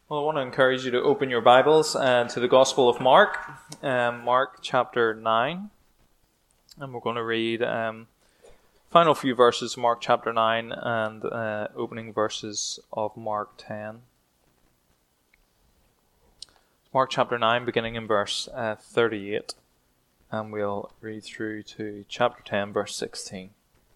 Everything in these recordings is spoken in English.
Well, I want to encourage you to open your Bibles to the Gospel of Mark, Mark chapter 9. And we're going to read final few verses of Mark chapter 9 and opening verses of Mark 10. Mark chapter 9, beginning in verse 38. And we'll read through to chapter 10, verse 16.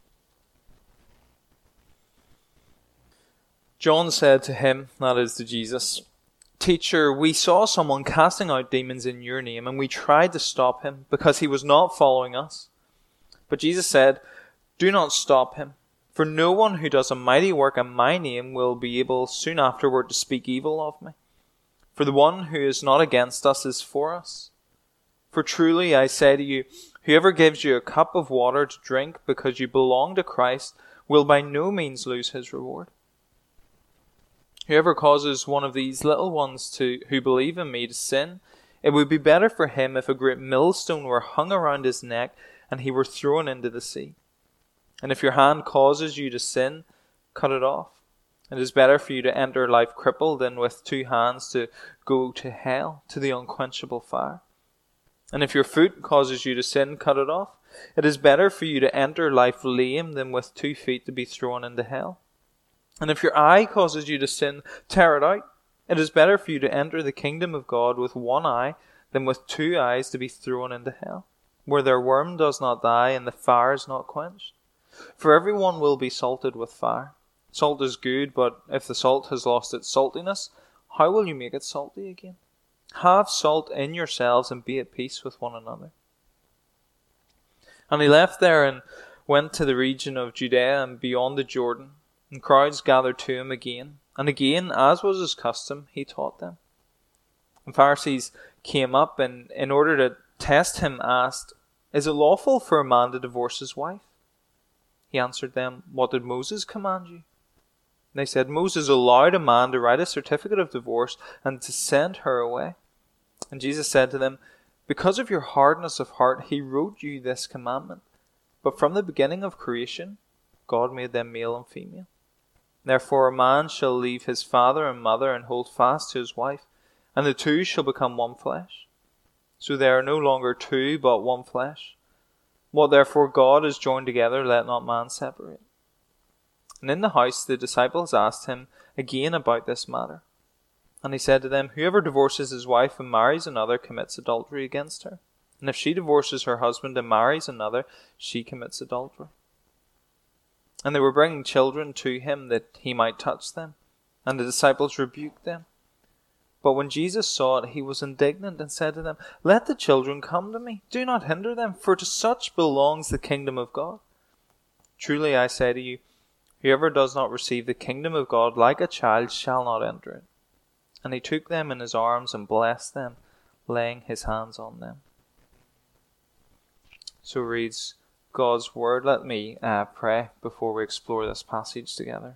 John said to him, that is to Jesus, "Teacher, we saw someone casting out demons in your name, and we tried to stop him because he was not following us." But Jesus said, "Do not stop him, for no one who does a mighty work in my name will be able soon afterward to speak evil of me. For the one who is not against us is for us. For truly I say to you, whoever gives you a cup of water to drink because you belong to Christ will by no means lose his reward. Whoever causes one of these little ones who believe in me to sin, it would be better for him if a great millstone were hung around his neck and he were thrown into the sea. And if your hand causes you to sin, cut it off. It is better for you to enter life crippled than with 2 hands to go to hell, to the unquenchable fire. And if your foot causes you to sin, cut it off. It is better for you to enter life lame than with 2 feet to be thrown into hell. And if your eye causes you to sin, tear it out. It is better for you to enter the kingdom of God with 1 eye than with 2 eyes to be thrown into hell, where their worm does not die and the fire is not quenched. For everyone will be salted with fire. Salt is good, but if the salt has lost its saltiness, how will you make it salty again? Have salt in yourselves and be at peace with one another." And he left there and went to the region of Judea and beyond the Jordan. And crowds gathered to him again, and again, as was his custom, he taught them. And Pharisees came up and, in order to test him, asked, "Is it lawful for a man to divorce his wife?" He answered them, "What did Moses command you?" And they said, "Moses allowed a man to write a certificate of divorce and to send her away." And Jesus said to them, "Because of your hardness of heart, he wrote you this commandment. But from the beginning of creation, God made them male and female. Therefore a man shall leave his father and mother and hold fast to his wife, and the 2 shall become one flesh. So they are no longer 2, but one flesh. What therefore God has joined together, let not man separate." And in the house the disciples asked him again about this matter. And he said to them, "Whoever divorces his wife and marries another commits adultery against her. And if she divorces her husband and marries another, she commits adultery." And they were bringing children to him that he might touch them. And the disciples rebuked them. But when Jesus saw it, he was indignant and said to them, "Let the children come to me. Do not hinder them, for to such belongs the kingdom of God. Truly I say to you, whoever does not receive the kingdom of God like a child shall not enter it." And he took them in his arms and blessed them, laying his hands on them. So reads God's word. Let me pray before we explore this passage together.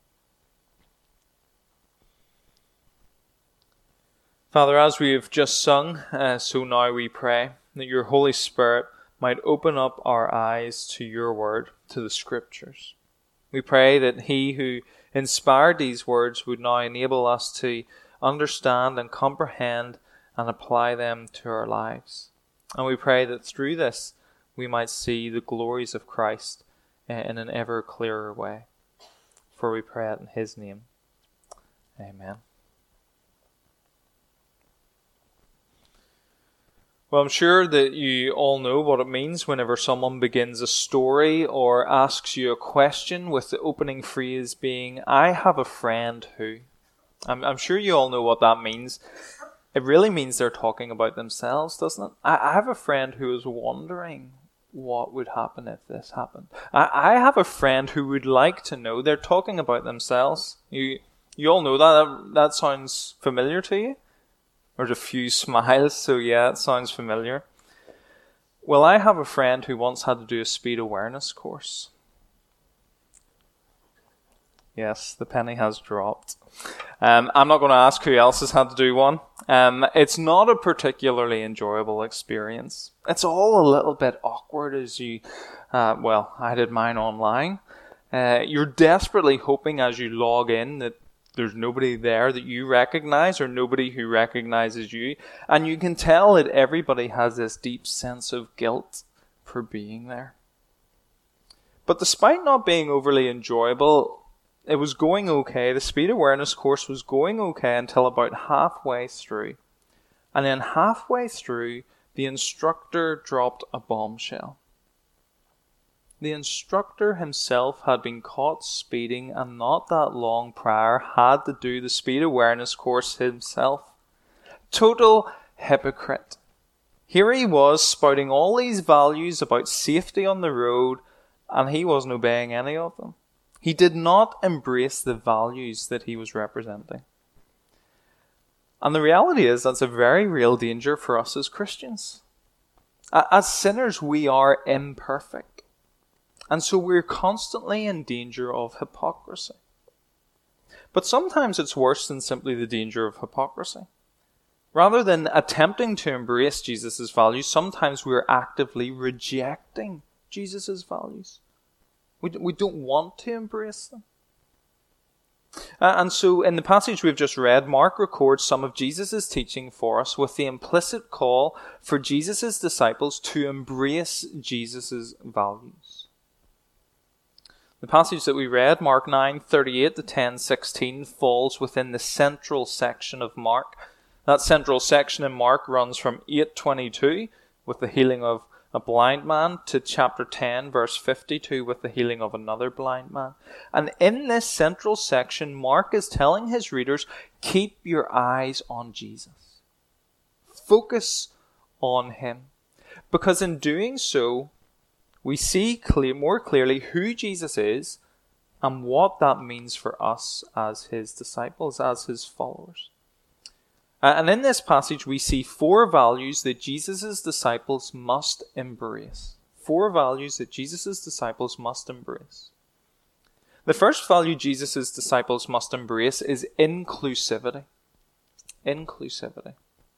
Father, as we have just sung, so now we pray that your Holy Spirit might open up our eyes to your word, to the scriptures. We pray that he who inspired these words would now enable us to understand and comprehend and apply them to our lives. And we pray that through this we might see the glories of Christ in an ever clearer way. For we pray it in his name. Amen. Well, I'm sure that you all know what it means whenever someone begins a story or asks you a question with the opening phrase being, "I have a friend who." I'm sure you all know what that means. It really means they're talking about themselves, doesn't it? I have a friend who is wondering what would happen if this happened. I have a friend who would like to know. They're talking about themselves. You all know that. That sounds familiar to you? There's a few smiles, so yeah, it sounds familiar. Well, I have a friend who once had to do a speed awareness course. Yes, the penny has dropped. I'm not going to ask who else has had to do one. It's not a particularly enjoyable experience. It's all a little bit awkward as you, I did mine online. You're desperately hoping as you log in that There's nobody there that you recognize or nobody who recognizes you. And you can tell that everybody has this deep sense of guilt for being there. But despite not being overly enjoyable, it was going okay. The speed awareness course was going okay until about halfway through. And then halfway through, the instructor dropped a bombshell. The instructor himself had been caught speeding, and not that long prior had to do the speed awareness course himself. Total hypocrite. Here he was spouting all these values about safety on the road, and he wasn't obeying any of them. He did not embrace the values that he was representing. And the reality is that's a very real danger for us as Christians. As sinners, we are imperfect. And so we're constantly in danger of hypocrisy. But sometimes it's worse than simply the danger of hypocrisy. Rather than attempting to embrace Jesus' values, sometimes we're actively rejecting Jesus' values. We don't want to embrace them. And so in the passage we've just read, Mark records some of Jesus' teaching for us with the implicit call for Jesus' disciples to embrace Jesus' values. The passage that we read, Mark 9:38 to 10:16, falls within the central section of Mark. That central section in Mark runs from 8:22 with the healing of a blind man to chapter 10 verse 52 with the healing of another blind man. And in this central section, Mark is telling his readers, keep your eyes on Jesus. Focus on him. Because in doing so, we see more clearly who Jesus is and what that means for us as his disciples, as his followers. And in this passage, we see 4 values that Jesus' disciples must embrace. 4 values that Jesus' disciples must embrace. The first value Jesus' disciples must embrace is inclusivity. Inclusivity.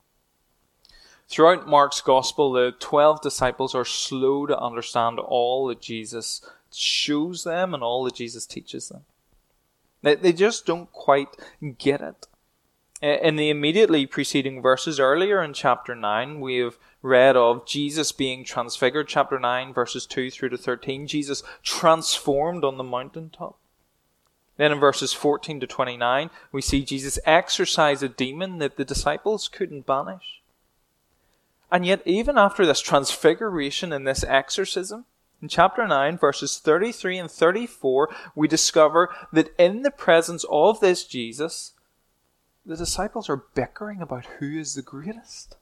Throughout Mark's Gospel, the 12 disciples are slow to understand all that Jesus shows them and all that Jesus teaches them. They just don't quite get it. In the immediately preceding verses earlier in chapter 9, we have read of Jesus being transfigured. Chapter 9, verses 2 through to 13, Jesus transformed on the mountaintop. Then in verses 14 to 29, we see Jesus exorcise a demon that the disciples couldn't banish. And yet, even after this transfiguration and this exorcism, in chapter 9, verses 33 and 34, we discover that in the presence of this Jesus, the disciples are bickering about who is the greatest.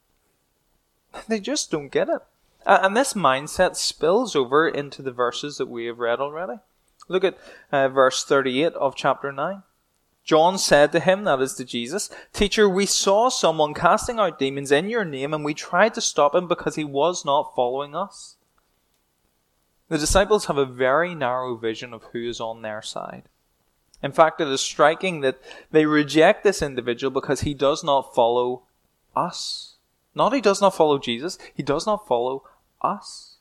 They just don't get it. And this mindset spills over into the verses that we have read already. Look at verse 38 of chapter 9. John said to him, that is to Jesus, "Teacher, we saw someone casting out demons in your name, and we tried to stop him because he was not following us." The disciples have a very narrow vision of who is on their side. In fact, it is striking that they reject this individual because he does not follow us. Not he does not follow Jesus, he does not follow us.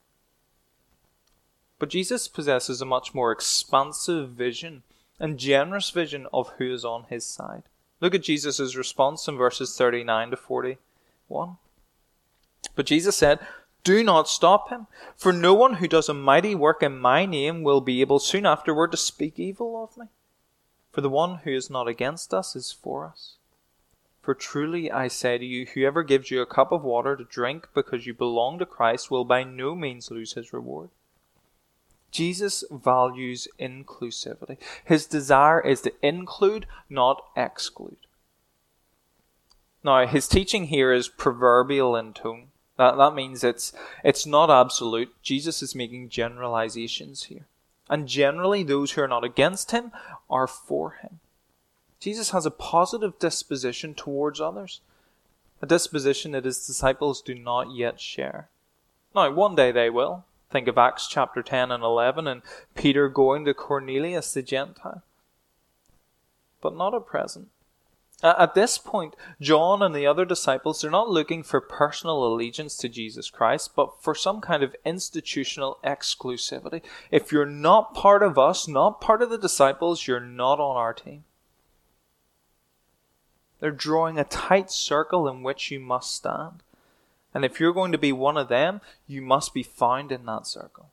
But Jesus possesses a much more expansive vision and generous vision of who is on his side. Look at Jesus' response in verses 39 to 41. But Jesus said, "Do not stop him, for no one who does a mighty work in my name will be able soon afterward to speak evil of me. For the one who is not against us is for us. For truly I say to you, whoever gives you a cup of water to drink because you belong to Christ will by no means lose his reward." Jesus values inclusivity. His desire is to include, not exclude. Now, his teaching here is proverbial in tone. That means it's not absolute. Jesus is making generalizations here. And generally, those who are not against him are for him. Jesus has a positive disposition towards others, a disposition that his disciples do not yet share. Now, one day they will. Think of Acts chapter 10 and 11 and Peter going to Cornelius the Gentile. But not at present. At this point, John and the other disciples, they're not looking for personal allegiance to Jesus Christ, but for some kind of institutional exclusivity. If you're not part of us, not part of the disciples, you're not on our team. They're drawing a tight circle in which you must stand. And if you're going to be one of them, you must be found in that circle.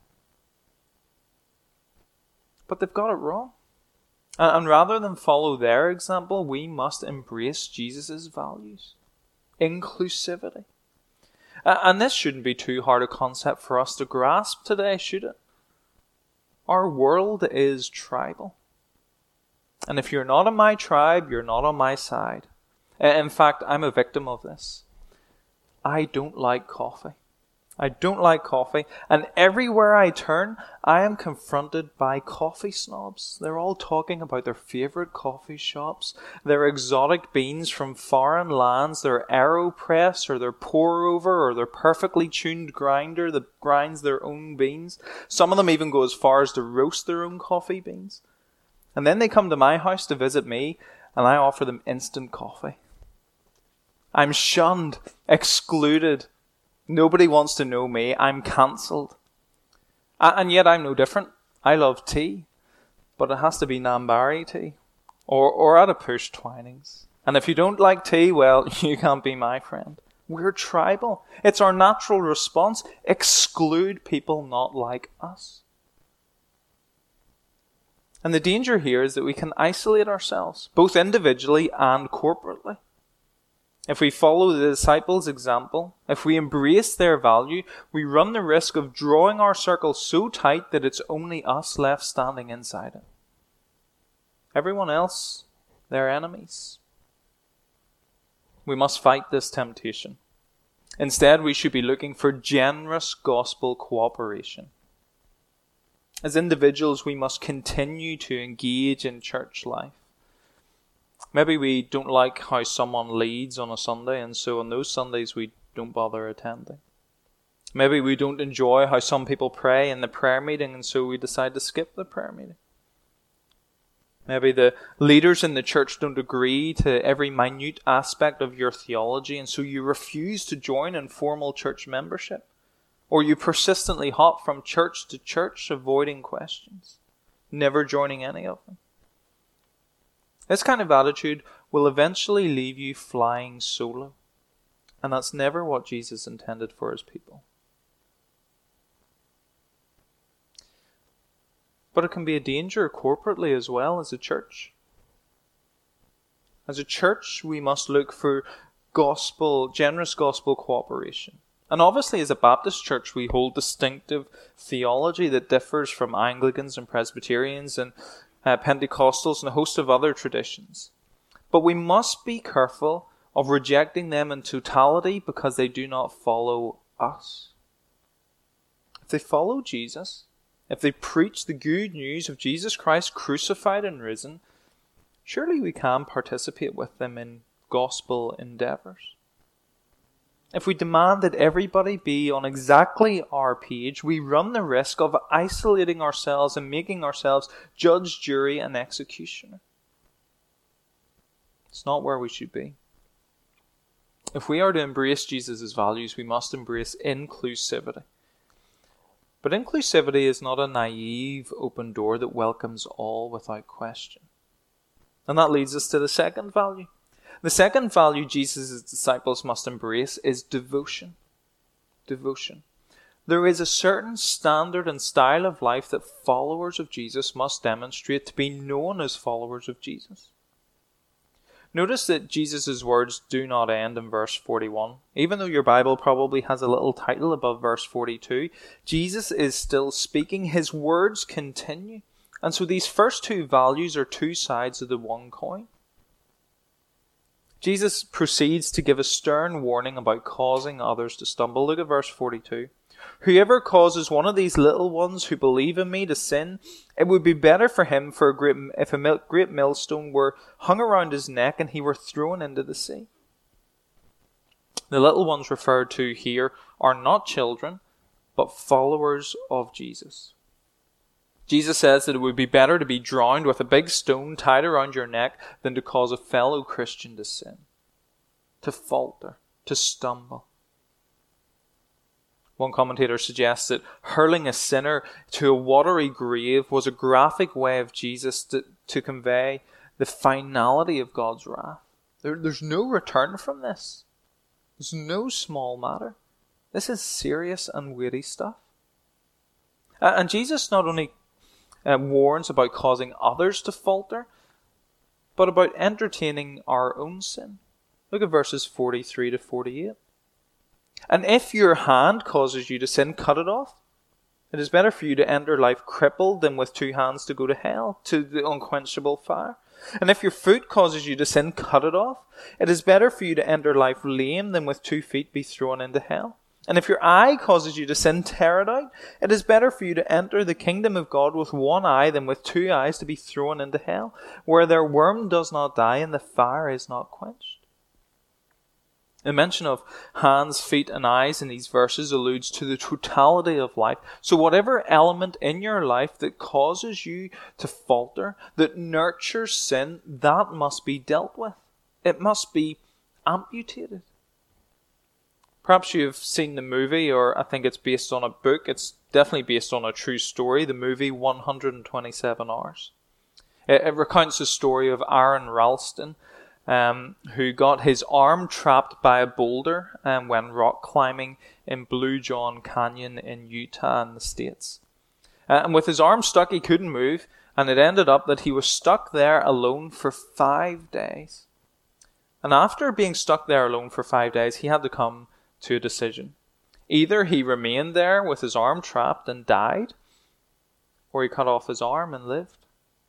But they've got it wrong. And rather than follow their example, we must embrace Jesus' values. Inclusivity. And this shouldn't be too hard a concept for us to grasp today, should it? Our world is tribal. And if you're not in my tribe, you're not on my side. In fact, I'm a victim of this. I don't like coffee. I don't like coffee. And everywhere I turn, I am confronted by coffee snobs. They're all talking about their favourite coffee shops, their exotic beans from foreign lands, their AeroPress or their pour over or their perfectly tuned grinder that grinds their own beans. Some of them even go as far as to roast their own coffee beans. And then they come to my house to visit me, and I offer them instant coffee. I'm shunned, excluded. Nobody wants to know me. I'm cancelled. And yet I'm no different. I love tea, but it has to be Nambari tea, or at a push Twinings. And if you don't like tea, well, you can't be my friend. We're tribal. It's our natural response. Exclude people not like us. And the danger here is that we can isolate ourselves, both individually and corporately. If we follow the disciples' example, if we embrace their value, we run the risk of drawing our circle so tight that it's only us left standing inside it. Everyone else, they're enemies. We must fight this temptation. Instead, we should be looking for generous gospel cooperation. As individuals, we must continue to engage in church life. Maybe we don't like how someone leads on a Sunday, and so on those Sundays we don't bother attending. Maybe we don't enjoy how some people pray in the prayer meeting, and so we decide to skip the prayer meeting. Maybe the leaders in the church don't agree to every minute aspect of your theology, and so you refuse to join in formal church membership. Or you persistently hop from church to church, avoiding questions, never joining any of them. This kind of attitude will eventually leave you flying solo. And that's never what Jesus intended for his people. But it can be a danger corporately as well as a church. As a church, we must look for generous gospel cooperation. And obviously as a Baptist church, we hold distinctive theology that differs from Anglicans and Presbyterians and Pentecostals and a host of other traditions. But we must be careful of rejecting them in totality because they do not follow us. If they follow Jesus, if they preach the good news of Jesus Christ crucified and risen, surely we can participate with them in gospel endeavours. If we demand that everybody be on exactly our page, we run the risk of isolating ourselves and making ourselves judge, jury, and executioner. It's not where we should be. If we are to embrace Jesus' values, we must embrace inclusivity. But inclusivity is not a naive open door that welcomes all without question. And that leads us to the second value. The second value Jesus' disciples must embrace is devotion. Devotion. There is a certain standard and style of life that followers of Jesus must demonstrate to be known as followers of Jesus. Notice that Jesus' words do not end in verse 41. Even though your Bible probably has a little title above verse 42, Jesus is still speaking. His words continue. And so these first two values are two sides of the one coin. Jesus proceeds to give a stern warning about causing others to stumble. Look at verse 42. Whoever causes one of these little ones who believe in me to sin, it would be better for him if a great millstone were hung around his neck and he were thrown into the sea. The little ones referred to here are not children, but followers of Jesus. Jesus says that it would be better to be drowned with a big stone tied around your neck than to cause a fellow Christian to sin, to falter, to stumble. One commentator suggests that hurling a sinner to a watery grave was a graphic way of Jesus to convey the finality of God's wrath. There's no return from this. It's no small matter. This is serious and weighty stuff. And Jesus not only warns about causing others to falter, but about entertaining our own sin. Look at verses 43 to 48. And if your hand causes you to sin, cut it off. It is better for you to enter life crippled than with 2 hands to go to hell, to the unquenchable fire. And if your foot causes you to sin, cut it off. It is better for you to enter life lame than with 2 feet be thrown into hell. And if your eye causes you to sin, tear it out. It is better for you to enter the kingdom of God with 1 eye than with 2 eyes to be thrown into hell, where their worm does not die and the fire is not quenched. The mention of hands, feet, and eyes in these verses alludes to the totality of life. So whatever element in your life that causes you to falter, that nurtures sin, that must be dealt with. It must be amputated. Perhaps you've seen the movie, or I think it's based on a book. It's definitely based on a true story, the movie 127 Hours. It recounts the story of Aaron Ralston, who got his arm trapped by a boulder when rock climbing in Blue John Canyon in Utah in the States. And with his arm stuck, he couldn't move, and it ended up that he was stuck there alone for 5 days. And after being stuck there alone for 5 days, he had to come to a decision. Either he remained there with his arm trapped and died, or he cut off his arm and lived.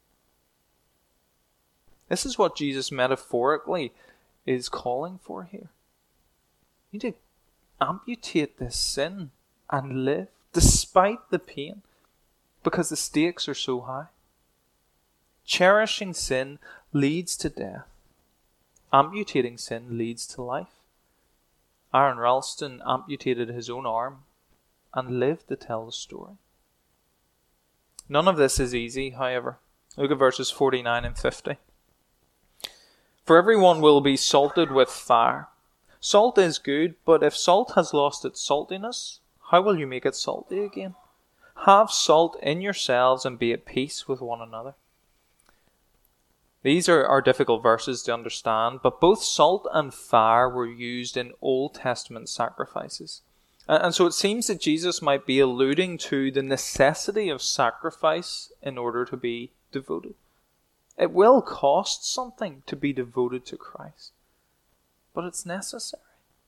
This is what Jesus metaphorically is calling for here. You need to amputate this sin and live despite the pain, because the stakes are so high. Cherishing sin leads to death. Amputating sin leads to life. Aaron Ralston amputated his own arm and lived to tell the story. None of this is easy, however. Look at verses 49 and 50. For everyone will be salted with fire. Salt is good, but if salt has lost its saltiness, how will you make it salty again? Have salt in yourselves and be at peace with one another. These are difficult verses to understand, but both salt and fire were used in Old Testament sacrifices. And so it seems that Jesus might be alluding to the necessity of sacrifice in order to be devoted. It will cost something to be devoted to Christ, but it's necessary.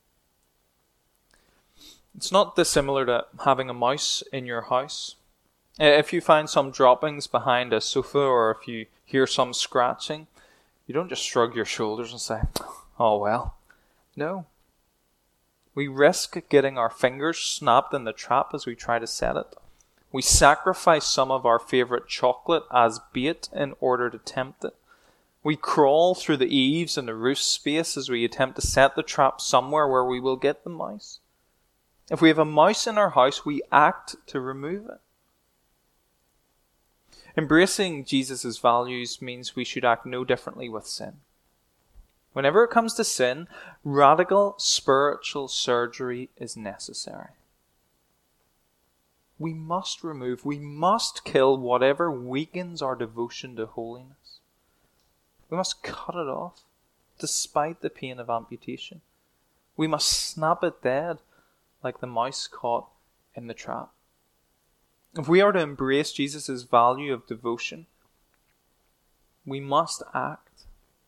It's not dissimilar to having a mouse in your house. If you find some droppings behind a sofa, or if you hear some scratching, you don't just shrug your shoulders and say, oh well. No. We risk getting our fingers snapped in the trap as we try to set it. We sacrifice some of our favorite chocolate as bait in order to tempt it. We crawl through the eaves and the roof space as we attempt to set the trap somewhere where we will get the mouse. If we have a mouse in our house, we act to remove it. Embracing Jesus' values means we should act no differently with sin. Whenever it comes to sin, radical spiritual surgery is necessary. We must kill whatever weakens our devotion to holiness. We must cut it off, despite the pain of amputation. We must snap it dead, like the mouse caught in the trap. If we are to embrace Jesus' value of devotion, we must act.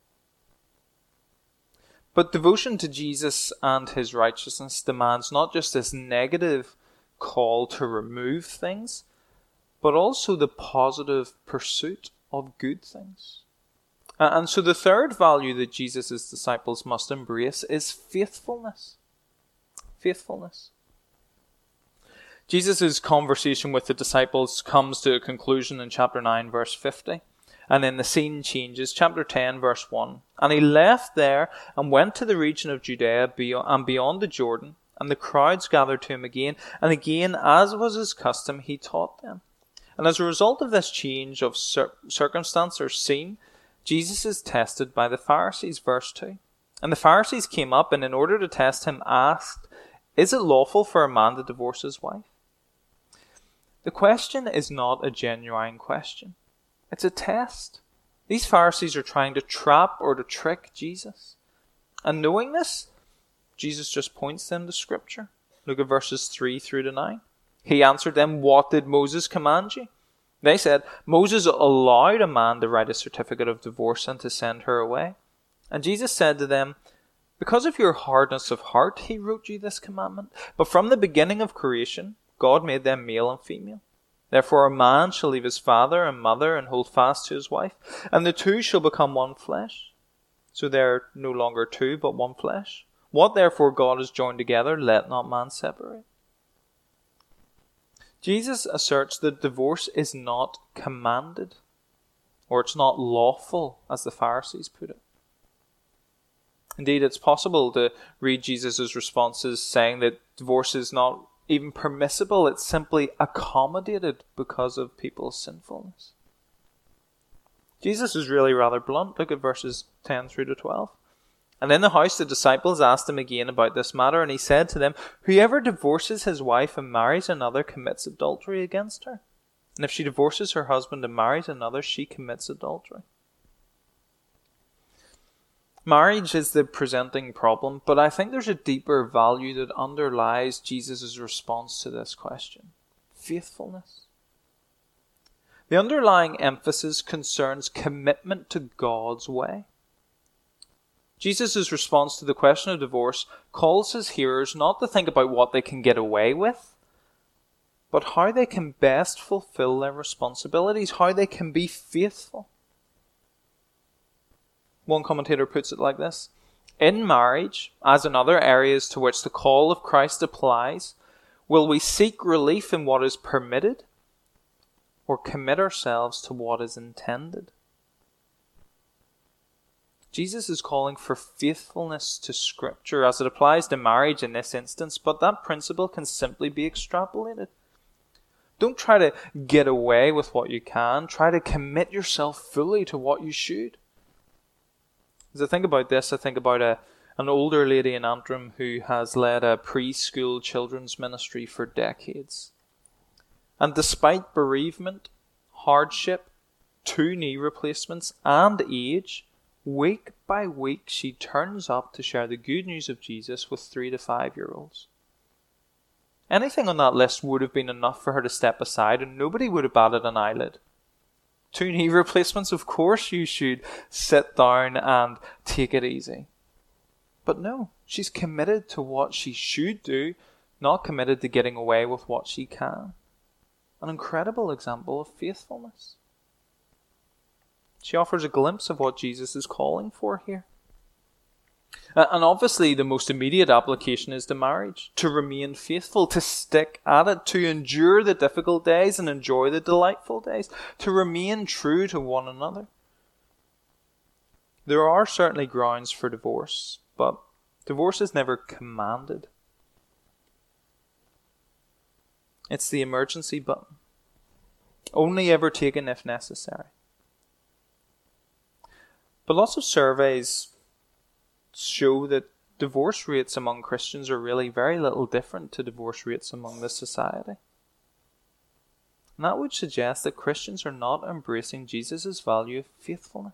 But devotion to Jesus and his righteousness demands not just this negative call to remove things, but also the positive pursuit of good things. And so the third value that Jesus' disciples must embrace is faithfulness. Faithfulness. Jesus' conversation with the disciples comes to a conclusion in chapter 9, verse 50. And then the scene changes. Chapter 10, verse 1. And he left there and went to the region of Judea and beyond the Jordan. And the crowds gathered to him again. And again, as was his custom, he taught them. And as a result of this change of circumstance or scene, Jesus is tested by the Pharisees, verse 2. And the Pharisees came up and in order to test him asked, is it lawful for a man to divorce his wife? The question is not a genuine question. It's a test. These Pharisees are trying to trap or to trick Jesus. And knowing this, Jesus just points them to Scripture. Look at verses 3 through to 9. He answered them, "What did Moses command you?" They said, "Moses allowed a man to write a certificate of divorce and to send her away." And Jesus said to them, "Because of your hardness of heart, he wrote you this commandment. But from the beginning of creation, God made them male and female. Therefore a man shall leave his father and mother and hold fast to his wife, and the two shall become one flesh. So they are no longer two, but one flesh. What therefore God has joined together, let not man separate." Jesus asserts that divorce is not commanded, or it's not lawful, as the Pharisees put it. Indeed, it's possible to read Jesus' responses saying that divorce is not even permissible, it's simply accommodated because of people's sinfulness. Jesus is really rather blunt. Look at verses 10 through to 12. "And in the house the disciples asked him again about this matter, and he said to them, 'Whoever divorces his wife and marries another commits adultery against her. And if she divorces her husband and marries another, she commits adultery.'" Marriage is the presenting problem, but I think there's a deeper value that underlies Jesus' response to this question: faithfulness. The underlying emphasis concerns commitment to God's way. Jesus' response to the question of divorce calls his hearers not to think about what they can get away with, but how they can best fulfill their responsibilities, how they can be faithful. One commentator puts it like this: "In marriage, as in other areas to which the call of Christ applies, will we seek relief in what is permitted, or commit ourselves to what is intended?" Jesus is calling for faithfulness to Scripture as it applies to marriage in this instance, but that principle can simply be extrapolated. Don't try to get away with what you can. Try to commit yourself fully to what you should. As I think about this, I think about an older lady in Antrim who has led a preschool children's ministry for decades. And despite bereavement, hardship, 2 knee replacements, and age, week by week she turns up to share the good news of Jesus with 3 to 5-year-olds. Anything on that list would have been enough for her to step aside, and nobody would have batted an eyelid. 2 knee replacements, of course you should sit down and take it easy. But no, she's committed to what she should do, not committed to getting away with what she can. An incredible example of faithfulness. She offers a glimpse of what Jesus is calling for here. And obviously the most immediate application is to marriage. To remain faithful, to stick at it, to endure the difficult days and enjoy the delightful days. To remain true to one another. There are certainly grounds for divorce, but divorce is never commanded. It's the emergency button. Only ever taken if necessary. But lots of surveys show that divorce rates among Christians are really very little different to divorce rates among the society. And that would suggest that Christians are not embracing Jesus' value of faithfulness.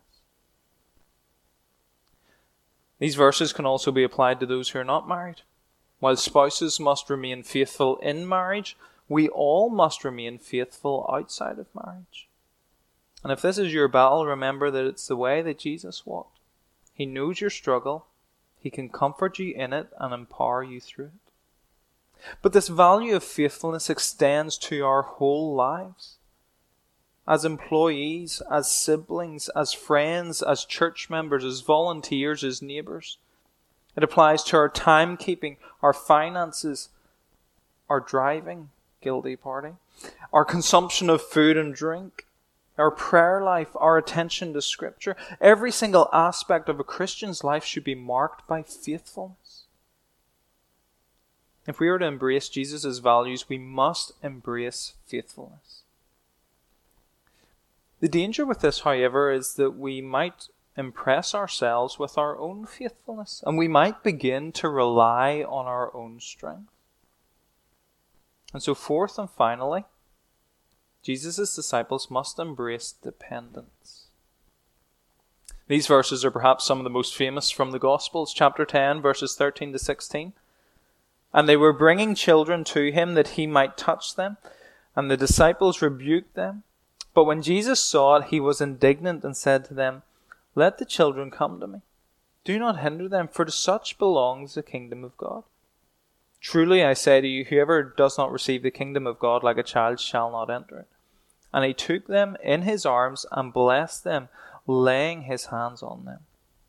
These verses can also be applied to those who are not married. While spouses must remain faithful in marriage, we all must remain faithful outside of marriage. And if this is your battle, remember that it's the way that Jesus walked. He knows your struggle. He can comfort you in it and empower you through it. But this value of faithfulness extends to our whole lives. As employees, as siblings, as friends, as church members, as volunteers, as neighbours. It applies to our timekeeping, our finances, our driving, guilty party, our consumption of food and drink, our prayer life, our attention to Scripture. Every single aspect of a Christian's life should be marked by faithfulness. If we are to embrace Jesus' values, we must embrace faithfulness. The danger with this, however, is that we might impress ourselves with our own faithfulness, and we might begin to rely on our own strength. And so fourth and finally, Jesus' disciples must embrace dependence. These verses are perhaps some of the most famous from the Gospels, chapter 10, verses 13 to 16. And they were bringing children to him that he might touch them, and the disciples rebuked them. But when Jesus saw it, he was indignant and said to them, "Let the children come to me. Do not hinder them, for to such belongs the kingdom of God. Truly I say to you, whoever does not receive the kingdom of God like a child shall not enter it." And he took them in his arms and blessed them, laying his hands on them.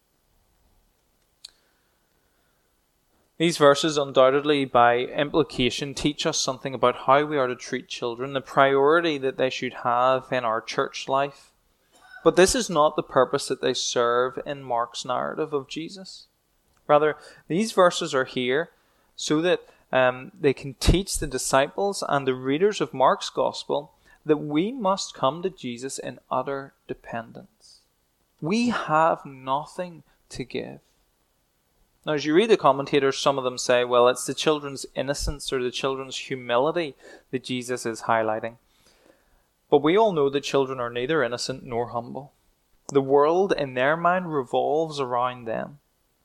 These verses undoubtedly, by implication, teach us something about how we are to treat children, the priority that they should have in our church life. But this is not the purpose that they serve in Mark's narrative of Jesus. Rather, these verses are here so that they can teach the disciples and the readers of Mark's Gospel that we must come to Jesus in utter dependence. We have nothing to give. Now, as you read the commentators, some of them say, well, it's the children's innocence or the children's humility that Jesus is highlighting. But we all know that children are neither innocent nor humble. The world, in their mind, revolves around them.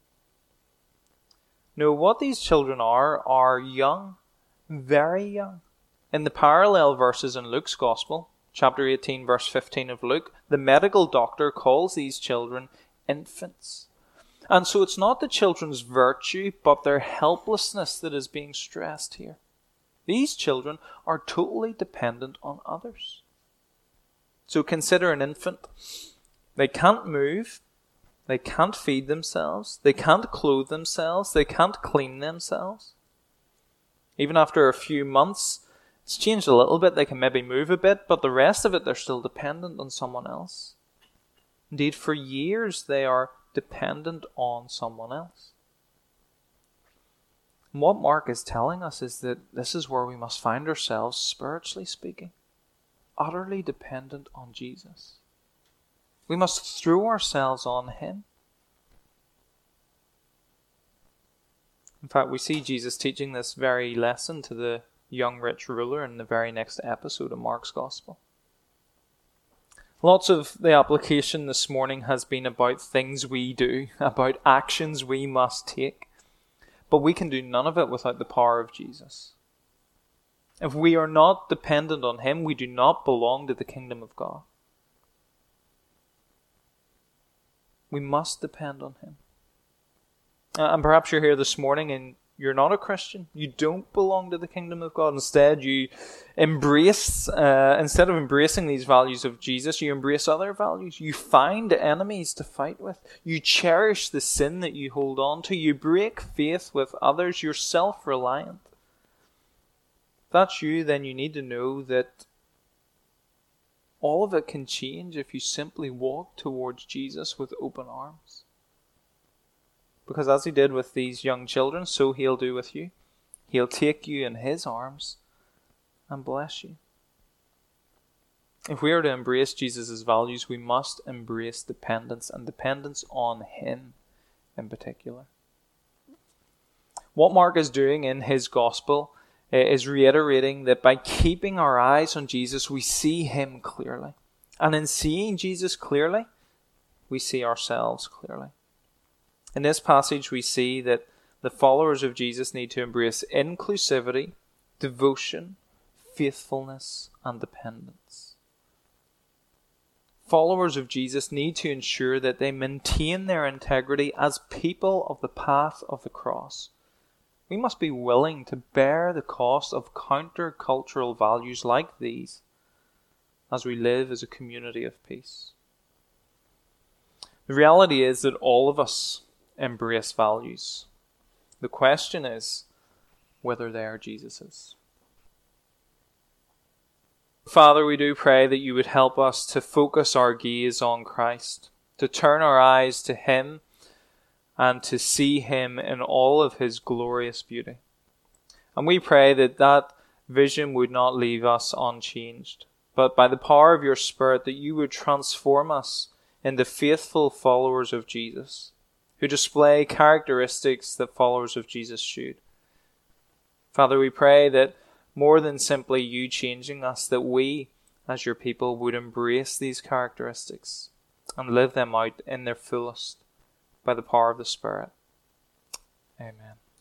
No, what these children are young, very young. In the parallel verses in Luke's Gospel, chapter 18, verse 15 of Luke, the medical doctor calls these children infants. And so it's not the children's virtue, but their helplessness that is being stressed here. These children are totally dependent on others. So consider an infant. They can't move. They can't feed themselves. They can't clothe themselves. They can't clean themselves. Even after a few months, it's changed a little bit. They can maybe move a bit, but the rest of it, they're still dependent on someone else. Indeed, for years, they are dependent on someone else. And what Mark is telling us is that this is where we must find ourselves, spiritually speaking, utterly dependent on Jesus. We must throw ourselves on him. In fact, we see Jesus teaching this very lesson to the young rich ruler in the very next episode of Mark's Gospel. Lots of the application this morning has been about things we do, about actions we must take. But we can do none of it without the power of Jesus. If we are not dependent on him, we do not belong to the kingdom of God. We must depend on him. And perhaps you're here this morning and you're not a Christian. You don't belong to the kingdom of God. Instead, you embrace, instead of embracing these values of Jesus, you embrace other values. You find enemies to fight with. You cherish the sin that you hold on to. You break faith with others. You're self-reliant. If that's you, then you need to know that all of it can change if you simply walk towards Jesus with open arms. Because as he did with these young children, so he'll do with you. He'll take you in his arms and bless you. If we are to embrace Jesus' values, we must embrace dependence, and dependence on him in particular. What Mark is doing in his gospel is reiterating that by keeping our eyes on Jesus, we see him clearly. And in seeing Jesus clearly, we see ourselves clearly. In this passage, we see that the followers of Jesus need to embrace inclusivity, devotion, faithfulness, and dependence. Followers of Jesus need to ensure that they maintain their integrity as people of the path of the cross. We must be willing to bear the cost of counter-cultural values like these as we live as a community of peace. The reality is that all of us embrace values. The question is whether they are Jesus's. Father, we do pray that you would help us to focus our gaze on Christ, to turn our eyes to him and to see him in all of his glorious beauty. And we pray that that vision would not leave us unchanged, but by the power of your Spirit that you would transform us into faithful followers of Jesus, who display characteristics that followers of Jesus should. Father, we pray that more than simply you changing us, that we, as your people, would embrace these characteristics and live them out in their fullest by the power of the Spirit. Amen.